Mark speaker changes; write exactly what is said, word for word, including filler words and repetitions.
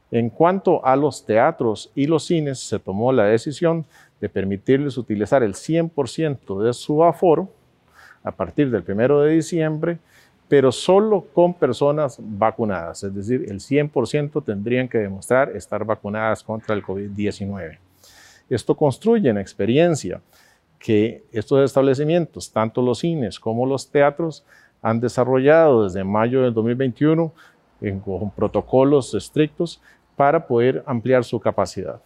Speaker 1: En cuanto a los teatros y los cines, se tomó la decisión de permitirles utilizar el cien por ciento de su aforo a partir del primero de diciembre, pero solo con personas vacunadas, es decir, el cien por ciento tendrían que demostrar estar vacunadas contra el COVID diecinueve. Esto construye en experiencia que estos establecimientos, tanto los cines como los teatros, han desarrollado desde mayo del dos mil veintiuno en, con protocolos estrictos para poder ampliar su capacidad.